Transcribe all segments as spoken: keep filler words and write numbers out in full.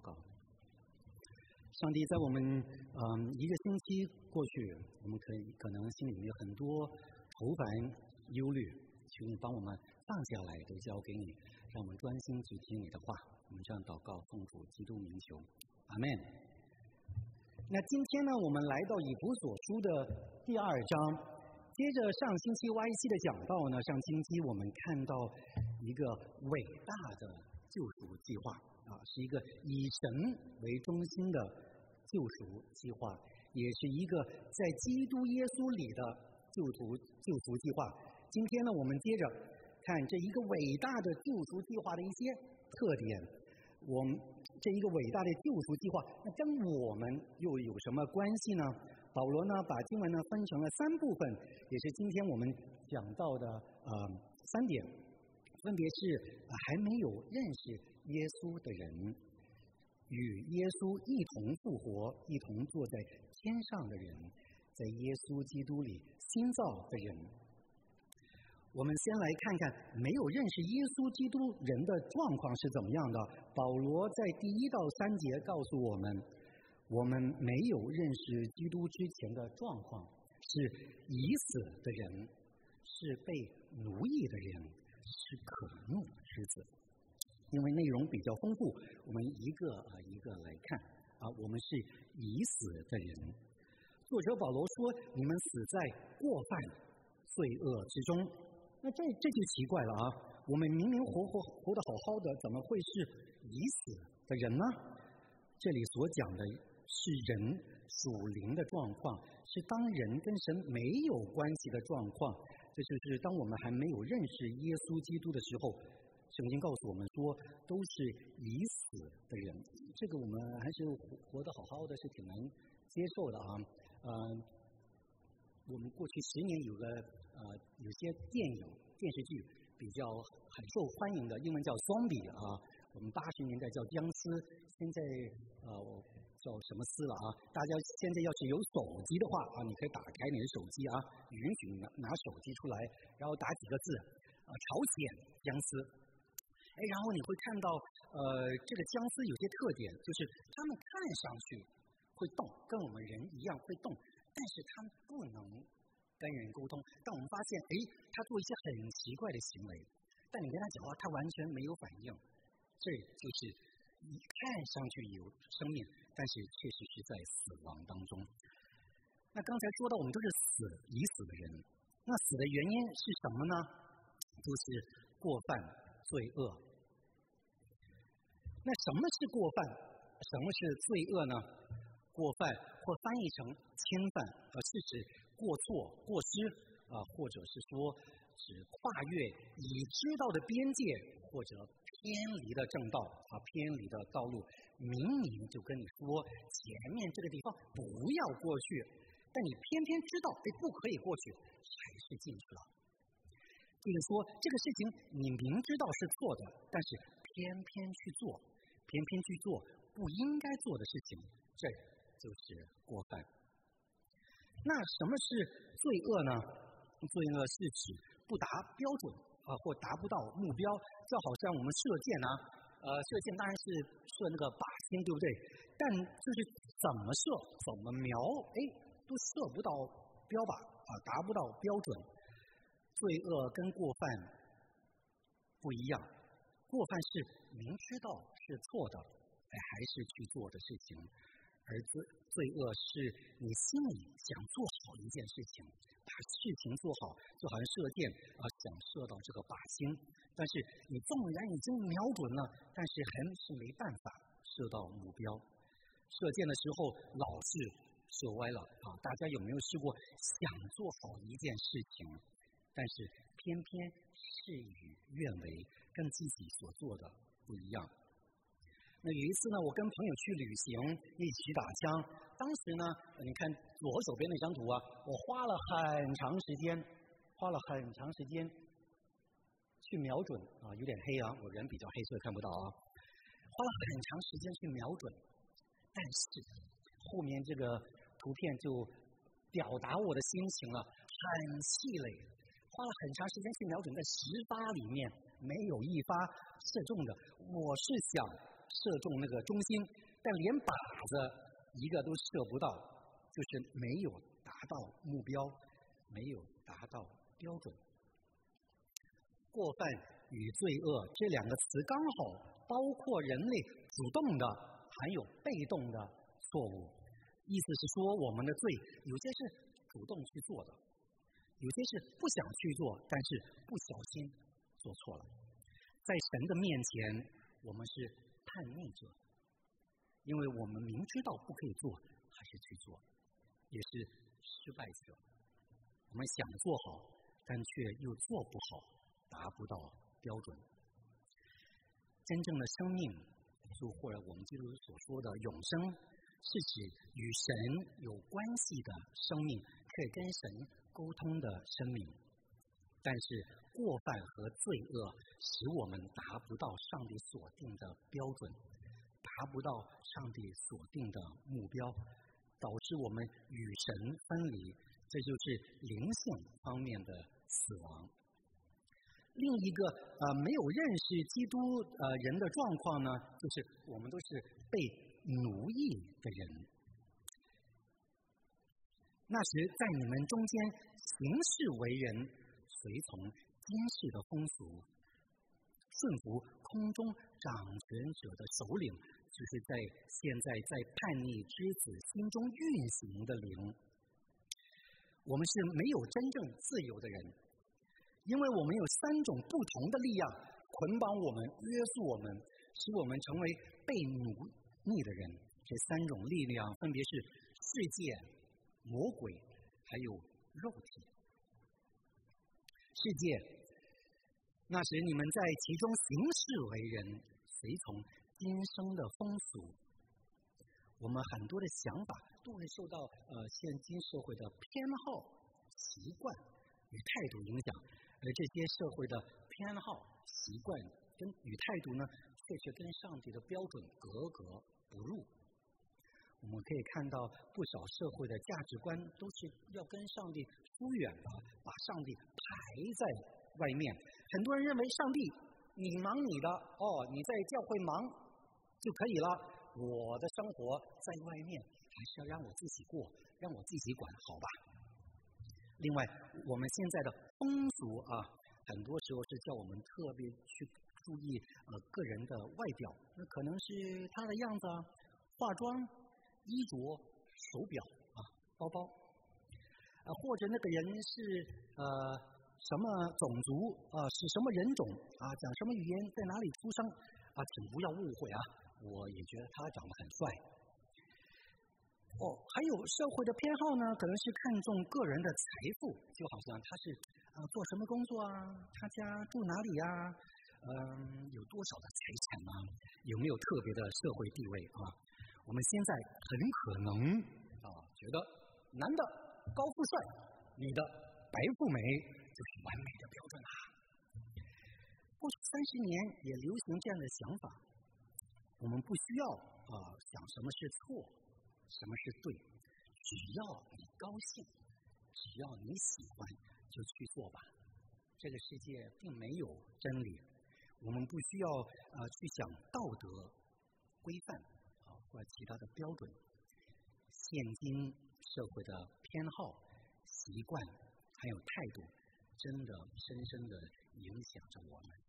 告。上帝，在我们嗯一个星期过去，我们可以可能心里面有很多愁烦忧虑，求你帮我们放下来，都交给你，让我们专心去听你的话。我们这样祷告，奉主基督名求，阿们。那今天呢，我们来到以弗所书的第二章，接着上星期 Y C 的讲道呢，上星期我们看到一个伟大的救赎计划啊，是一个以神为中心的救赎计划，也是一个在基督耶稣里的救赎救赎计划。今天呢，我们接着看这一个伟大的救赎计划的一些特点。我们这一个伟大的救赎计划，那跟我们又有什么关系呢？保罗呢，把经文呢分成了三部分，也是今天我们讲到的呃三点，分别是、呃、还没有认识耶稣的人，与耶稣一同复活、一同坐在天上的人，在耶稣基督里新造的人。我们先来看看没有认识耶稣基督人的状况是怎么样的。保罗在第一到三节告诉我们，我们没有认识基督之前的状况是已死的人，是被奴役的人，是可怒之子。因为内容比较丰富，我们一个啊一个来看啊，我们是已死的人。作者保罗说，你们死在过犯罪恶之中。那这这就奇怪了啊！我们明明活活活得好好的，怎么会是已死的人呢？这里所讲的是人属灵的状况，是当人跟神没有关系的状况。这就是当我们还没有认识耶稣基督的时候，圣经告诉我们说，都是已死的人。这个我们还是活得好好的，是挺难接受的啊。呃我们过去十年有个呃有些电影电视剧比较很受欢迎的，英文叫 zombie 啊，我们八十年代叫僵尸，现在呃叫什么丝了啊？大家现在要是有手机的话啊，你可以打开你的手机啊，允许你拿拿手机出来，然后打几个字啊，朝鲜僵尸。哎，然后你会看到呃这个僵尸有些特点，就是他们看上去会动，跟我们人一样会动。但是他们不能跟人沟通。当我们发现，哎，他做一些很奇怪的行为，但你跟他讲话，他完全没有反应，这就是看上去有生命，但是确实是在死亡当中。那刚才说到，我们都是死已死的人，那死的原因是什么呢？就是过犯罪恶。那什么是过犯？什么是罪恶呢？过犯或翻译成侵犯，呃，是指过错、过失，啊、呃，或者是说指跨越已知道的边界，或者偏离的正道啊，偏离的道路。明明就跟你说前面这个地方不要过去，但你偏偏知道，哎，不可以过去，还是进去了。就是说，这个事情你明知道是错的，但是偏偏去做，偏偏去做不应该做的事情，这就是过犯。那什么是罪恶呢？罪恶是指不达标准啊，或达不到目标。就好像我们射箭啊，呃，射箭当然是射那个靶心，对不对？但就是怎么射、怎么瞄，哎，都射不到标靶啊，达不到标准。罪恶跟过犯不一样，过犯是明知道是错的，哎，还是去做的事情。而罪罪恶是你心里想做好一件事情，把事情做好，就好像射箭啊，想射到这个靶心，但是你纵然已经瞄准了，但是还是没办法射到目标。射箭的时候老是射歪了啊！大家有没有试过想做好一件事情，但是偏偏事与愿违，跟自己所做的不一样？那有一次呢，我跟朋友去旅行，一起打枪。当时呢，你看左手边那张图啊，我花了很长时间，花了很长时间去瞄准啊，有点黑啊，我人比较黑，所以看不到啊。花了很长时间去瞄准，但是后面这个图片就表达我的心情了，很气馁。花了很长时间去瞄准，在十发里面没有一发射中的。我是想射中那个中心，但连靶子一个都射不到，就是没有达到目标，没有达到标准。过犯与罪恶这两个词刚好包括人类主动的还有被动的错误，意思是说我们的罪有些是主动去做的，有些是不想去做，但是不小心做错了。在神的面前，我们是叛逆者，因为我们明知道不可以做，还是去做，也是失败者。我们想做好，但却又做不好，达不到标准。真正的生命，就或者我们基督徒所说的永生，是指与神有关系的生命，可以跟神沟通的生命。但是过犯和罪恶使我们达不到上帝所定的标准，达不到上帝所定的目标，导致我们与神分离，这就是灵性方面的死亡。另一个呃没有认识基督呃人的状况呢，就是我们都是被奴役的人。那时在你们中间行事为人，随从今世的风俗，顺服空中掌权者的首领，就是在现在在叛逆之子心中运行的灵。我们是没有真正自由的人，因为我们有三种不同的力量捆绑我们、约束我们，使我们成为被奴役的人。这三种力量分别是世界、魔鬼，还有肉体。世界，那时你们在其中行事为人，随从今生的风俗。我们很多的想法都会受到呃现今社会的偏好、习惯与态度影响，而这些社会的偏好、习惯跟与态度呢，却是跟上帝的标准格格不入。我们可以看到不少社会的价值观都是要跟上帝疏远的，把上帝排在外面。很多人认为上帝你忙你的，哦，你在教会忙就可以了，我的生活在外面还是要让我自己过，让我自己管，好吧。另外我们现在的风俗啊，很多时候是叫我们特别去注意呃个人的外表，那可能是他的样子啊，化妆、衣着、手表啊、包包，啊，或者那个人是呃什么种族啊，是什么人种啊，讲什么语言，在哪里出生啊，请不要误会啊，我也觉得他长得很帅。哦，还有社会的偏好呢，可能是看重个人的财富，就好像他是啊、呃、做什么工作啊，他家住哪里呀、啊，嗯，有多少的财产啊，有没有特别的社会地位啊？我们现在很可能啊觉得男的高富帅，女的白富美就是完美的标准啦。过去三十年也流行这样的想法，我们不需要啊想什么是错，什么是对，只要你高兴，只要你喜欢，就去做吧。这个世界并没有真理，我们不需要呃去想道德规范啊或者其他的标准。现今社会的偏好、习惯还有态度，真的深深的影响着我们。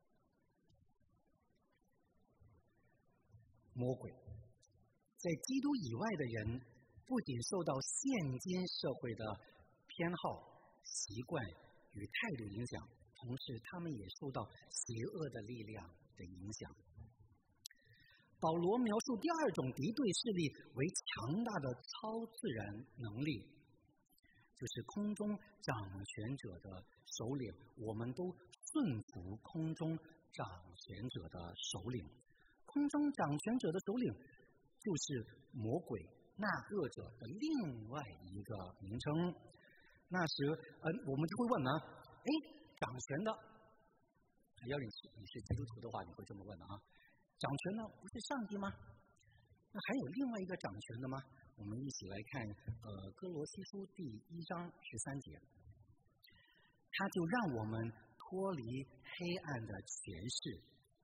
魔鬼在基督以外的人，不仅受到现今社会的偏好、习惯与态度影响，同时他们也受到邪恶的力量的影响。保罗描述第二种敌对势力为强大的超自然能力，就是空中掌权者的首领，我们都顺服空中掌权者的首领。空中掌权者的首领就是魔鬼、那恶者的另外一个名称。那时，呃，我们就会问呢，哎，掌权的，要你是你是基督徒的话，你会这么问的啊？掌权的不是上帝吗？那还有另外一个掌权的吗？我们一起来看，呃，哥罗西书第一章十三节，他就让我们脱离黑暗的权势，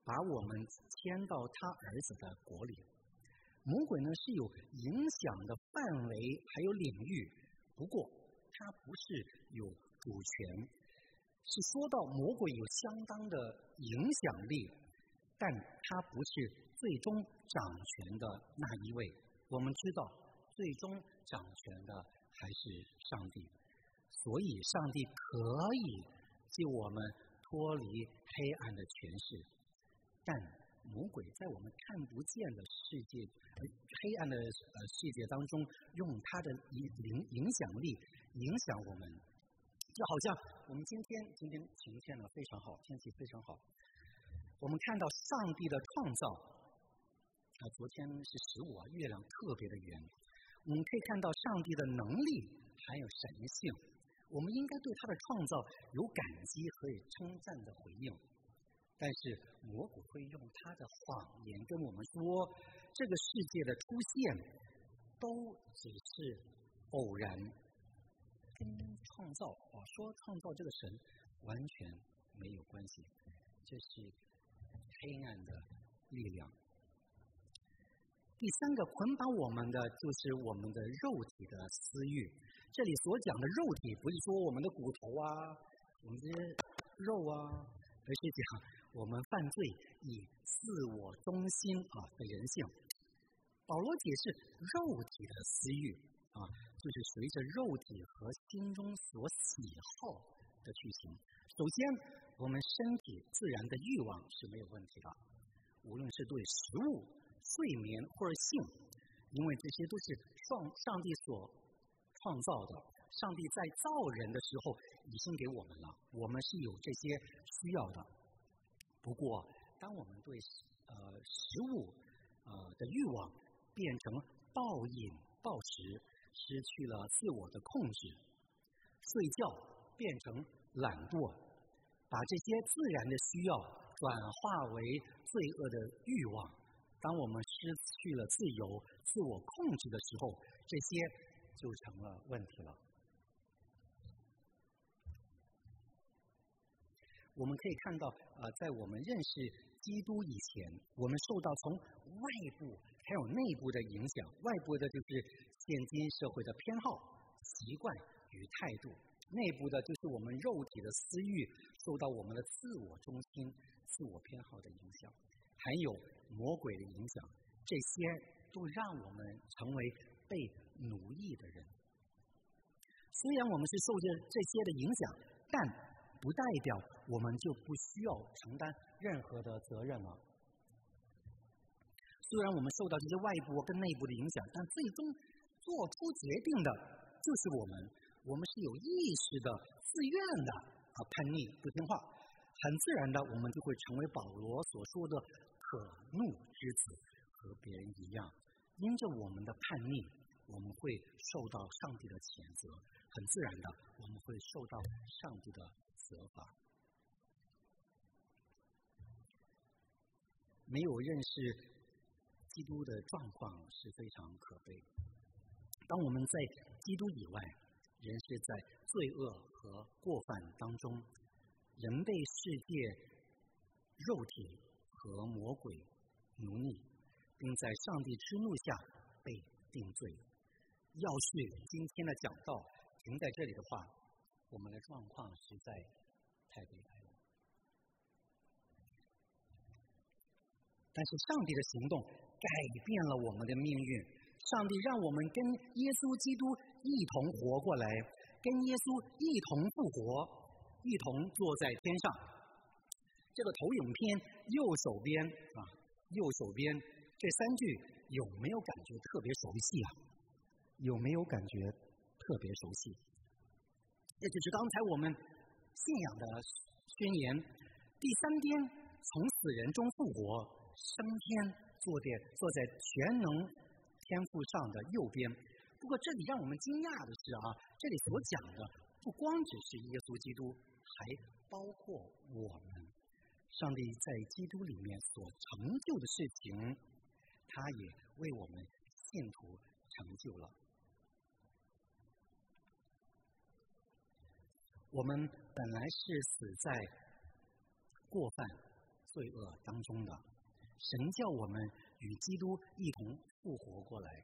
把我们迁到他儿子的国里。魔鬼呢是有影响的范围还有领域，不过他不是有主权，是说到魔鬼有相当的影响力，但他不是最终掌权的那一位。我们知道最终掌权的还是上帝，所以上帝可以救我们脱离黑暗的权势，但魔鬼在我们看不见的世界、呃、黑暗的呃世界当中，用他的影影响力影响我们。就好像我们今天今天晴天呢非常好，天气非常好，我们看到上帝的创造啊，昨天是十五啊，月亮特别的圆，我们可以看到上帝的能力还有神性，我们应该对他的创造有感激和称赞的回应。但是魔鬼会用他的谎言跟我们说，这个世界的出现都只是偶然，跟创造啊说创造这个神完全没有关系，这是黑暗的力量。第三个捆绑我们的就是我们的肉体的私欲。这里所讲的肉体不是说我们的骨头啊，我们这些肉啊，而是讲我们犯罪以自我中心啊的人性。保罗解释肉体的私欲啊，就是随着肉体和心中所喜好的去行。首先，我们身体自然的欲望是没有问题的，无论是对食物、睡眠或者性，因为这些都是上上帝所创造的。上帝在造人的时候已经给我们了，我们是有这些需要的。不过，当我们对呃食物呃的欲望变成暴饮暴食，失去了自我的控制，睡觉变成懒惰，把这些自然的需要转化为罪恶的欲望。当我们失去了自由、自我控制的时候，这些就成了问题了。我们可以看到，呃，在我们认识基督以前，我们受到从外部还有内部的影响。外部的就是现今社会的偏好、习惯与态度；内部的就是我们肉体的私欲，受到我们的自我中心、自我偏好的影响，还有魔鬼的影响。这些都让我们成为被奴役的人。虽然我们是受着这些的影响，但不代表我们就不需要承担任何的责任了。虽然我们受到这些外部跟内部的影响，但最终做出决定的就是我们。我们是有意识的、自愿的啊叛逆不听话，很自然的，我们就会成为保罗所说的可怒之子，和别人一样。因着我们的叛逆，我们会受到上帝的谴责，很自然的，我们会受到上帝的责罚。没有认识基督的状况是非常可悲。当我们在基督以外，人是在罪恶和过犯当中，人被世界、肉体和魔鬼奴役，并在上帝之怒下被定罪。要是今天的讲道停在这里的话，我们的状况实在太悲哀了。但是上帝的行动改变了我们的命运，上帝让我们跟耶稣基督一同活过来，跟耶稣一同复活，一同坐在天上。这个投影片右手边啊，右手边这三句有没有感觉特别熟悉啊？有没有感觉特别熟悉？这就是刚才我们信仰的宣言。第三天从死人中复活，升天坐在坐在全能天父上的右边。不过这里让我们惊讶的是啊，这里所讲的不光只是耶稣基督，还包括我们。上帝在基督里面所成就的事情，他也为我们信徒成就了。我们本来是死在过犯，所罪恶当中的。神叫我们与基督一同复活过来。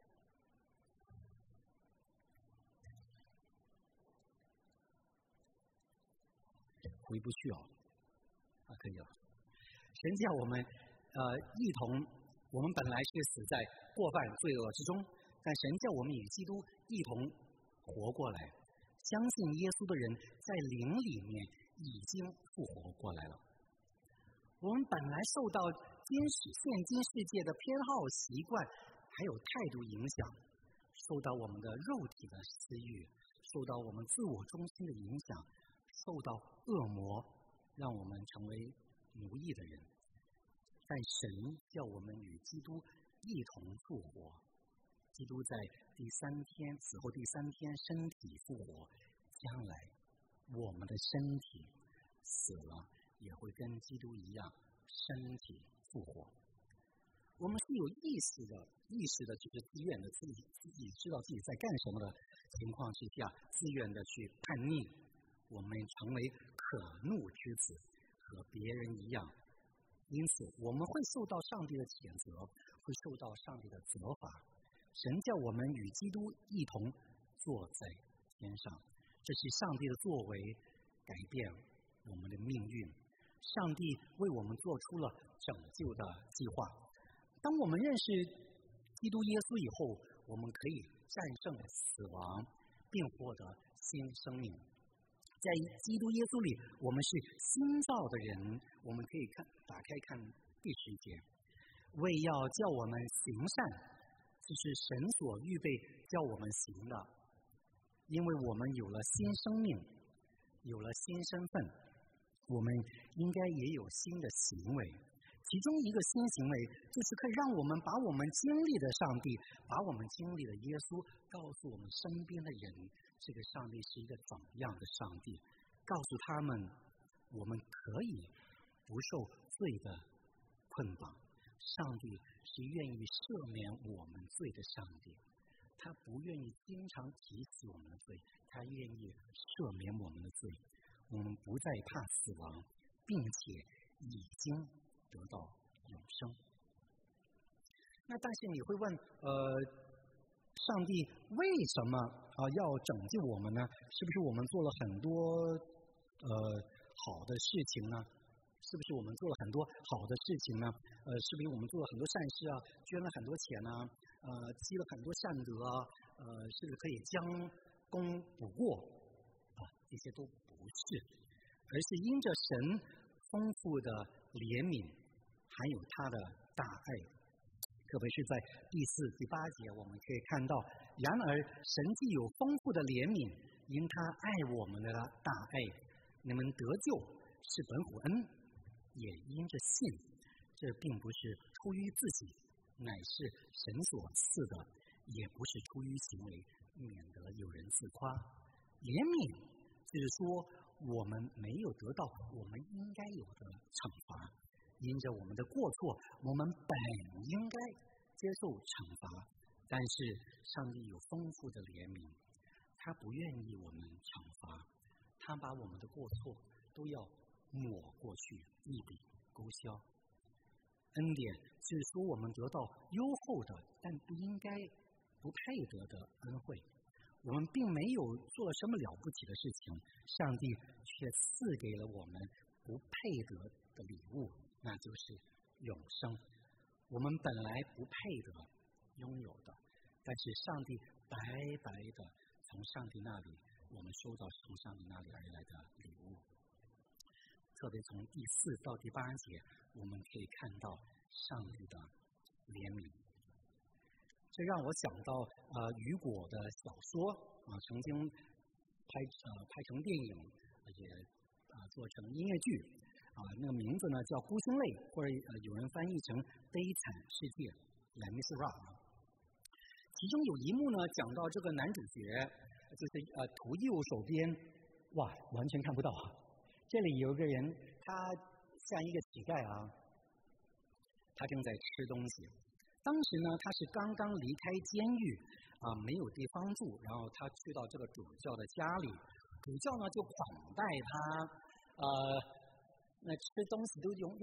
回不去哦，啊，可以了。神叫我们呃一同，我们本来是死在过犯罪恶之中，但神叫我们与基督一同活过来。相信耶稣的人在灵里面已经复活过来了。我们本来受到今世现今世界的偏好、习惯还有态度影响，受到我们的肉体的私欲，受到我们自我中心的影响，受到恶魔让我们成为奴役的人。但神叫我们与基督一同复活，基督在第三天此后第三天身体复活，将来我们的身体死了也会跟基督一样身体复活。我们是有意识的意识的就是自愿的自己自己知道自己在干什么的情况之下，自愿的去叛逆，我们成为可怒之子，和别人一样。因此我们会受到上帝的谴责，会受到上帝的责罚。神叫我们与基督一同坐在天上，这是上帝的作为，改变我们的命运。上帝为我们做出了拯救的计划。当我们认识基督耶稣以后，我们可以战胜死亡，并获得新生命。在基督耶稣里，我们是新造的人。我们可以看打开看第十节，为要叫我们行善，这是神所预备叫我们行的。因为我们有了新生命，有了新身份，我们应该也有新的行为。其中一个新行为就是可以让我们把我们经历的上帝，把我们经历的耶稣告诉我们身边的人，这个上帝是一个怎样的上帝，告诉他们我们可以不受罪的捆绑。上帝是愿意赦免我们罪的上帝，他不愿意经常提起我们的罪，他愿意赦免我们的罪。我们不再怕死亡，并且已经得到永生。那但是你会问，呃，上帝为什么啊、呃、要拯救我们呢？是不是我们做了很多呃好的事情呢？是不是我们做了很多好的事情呢？呃，是不是我们做了很多善事啊，捐了很多钱啊，呃，积了很多善德啊，呃，是不是可以将功补过啊？这些都不是，而是因着神丰富的怜悯，还有他的大爱。特别是在第四、第八节，我们可以看到，然而神既有丰富的怜悯，因他爱我们的大爱，你们得救是本乎恩，也因着信。这并不是出于自己，乃是神所赐的，也不是出于行为，免得有人自夸。怜悯就是说，我们没有得到我们应该有的惩罚，因着我们的过错，我们本应该接受惩罚，但是上帝有丰富的怜悯，他不愿意我们惩罚，他把我们的过错都要抹过去，一笔勾销。恩典是说我们得到优厚的，但不应该不配得的恩惠。我们并没有做什么了不起的事情，上帝却赐给了我们不配得的礼物，那就是永生。我们本来不配得拥有的，但是上帝白白的从上帝那里，我们收到从上帝那里而来的礼物。特别从第四到第八节，我们可以看到上帝的怜悯。这让我想到呃雨果的小说啊、呃，曾经拍呃拍成电影，也啊、呃、做成音乐剧啊、呃，那个名字呢叫《孤星泪》，或者呃有人翻译成《悲惨世界》Les Miserables。其中有一幕呢讲到这个男主角就是呃图右手边，哇，完全看不到啊。这里有一个人，他像一个乞丐啊，他正在吃东西。当时呢，他是刚刚离开监狱啊，没有地方住，然后他去到这个主教的家里，主教呢就款待他，呃，那吃东西都用用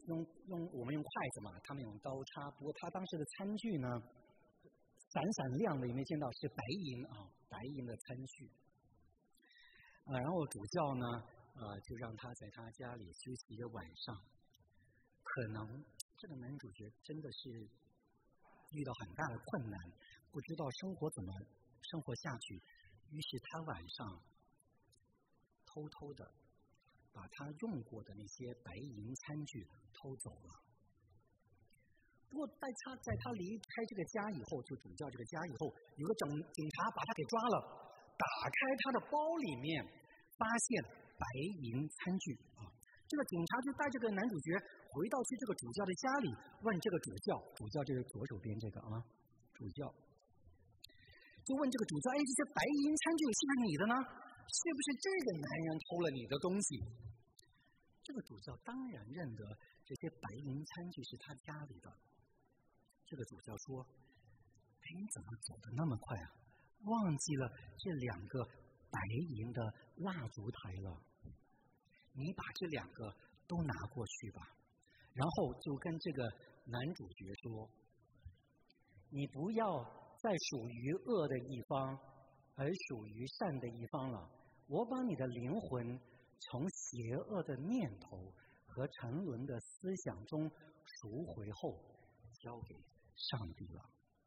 用用我们用筷子嘛，他们用刀叉。不过他当时的餐具呢，闪闪亮的，有没有见到是白银啊，白银的餐具。啊，然后主教呢，呃，就让他在他家里休息一个晚上。可能这个男主角真的是遇到很大的困难，不知道生活怎么生活下去，于是他晚上偷偷的把他用过的那些白银餐具偷走了。不过在他在他离开这个家以后，就主教这个家以后，有个警警察把他给抓了，打开他的包里面，发现白银餐具啊。这个警察就带这个男主角回到去这个主教的家里，问这个主教，主教这是左手边这个啊，主教就问这个主教，哎，这些白银餐具是不是你的呢？是不是这个男人偷了你的东西？这个主教当然认得这些白银餐具是他家里的。这个主教说：“哎，你怎么走得那么快啊？忘记了这两个白银的蜡烛台了。你把这两个都拿过去吧。”然后就跟这个男主角说：“你不要再属于恶的一方，而属于善的一方了。我把你的灵魂从邪恶的念头和沉沦的思想中赎回后，交给上帝了。”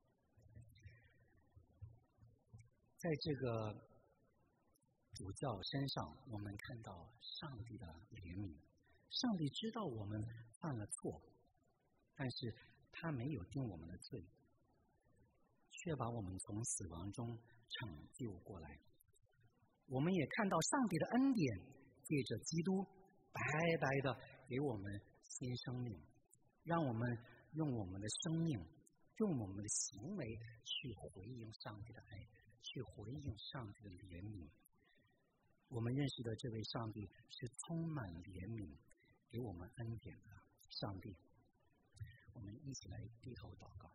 在这个主教身上，我们看到上帝的怜悯。上帝知道我们犯了错，但是他没有定我们的罪，却把我们从死亡中拯救过来。我们也看到上帝的恩典，借着基督白白的给我们新生命，让我们用我们的生命，用我们的行为去回应上帝的爱，去回应上帝的怜悯。我们认识的这位上帝是充满怜悯，给我们恩典的上帝。我们一起来低头祷告。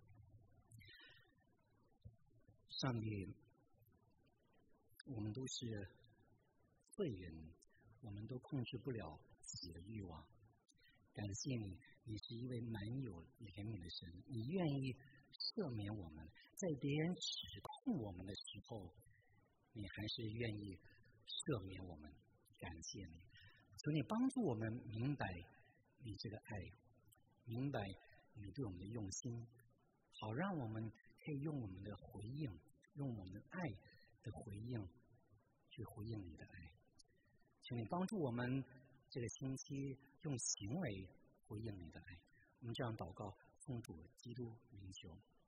上帝，我们都是罪人，我们都控制不了自己的欲望。感谢你，你是一位满有怜悯的神，你愿意赦免我们，在别人指控我们的时候，你还是愿意赦免我们。感谢你，求你帮助我们明白你这个爱，明白你对我们的用心，好让我们可以用我们的回应，用我们的爱的回应去回应你的爱。求你帮助我们这个星期用行为回应你的爱。我们这样祷告，奉主基督名求。